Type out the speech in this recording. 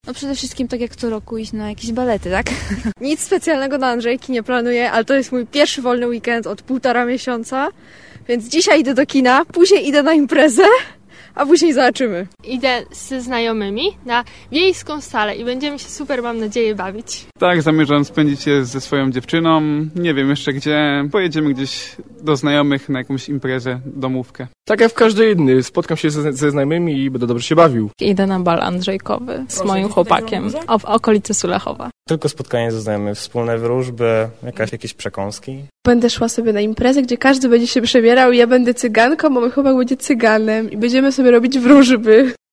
No przede wszystkim tak jak co roku iść na jakieś balety, tak? Nic specjalnego na Andrzejki nie planuję, ale to jest mój pierwszy wolny weekend od 1,5 miesiąca, więc dzisiaj idę do kina, później idę na imprezę, a później zobaczymy. Idę ze znajomymi na wiejską salę i będziemy się super, mam nadzieję, bawić. Tak, zamierzam spędzić je ze swoją dziewczyną. Nie wiem jeszcze gdzie. Pojedziemy gdzieś do znajomych na jakąś imprezę, domówkę. Tak jak w każdy inny. Spotkam się ze znajomymi i będę dobrze się bawił. Idę na bal andrzejkowy z moim chłopakiem w okolicy Sulechowa. Tylko spotkanie ze znajomymi, wspólne wróżby, jakieś przekąski. Będę szła sobie na imprezę, gdzie każdy będzie się przebierał i ja będę cyganką, a mój chłopak będzie cyganem i będziemy sobie robić wróżby.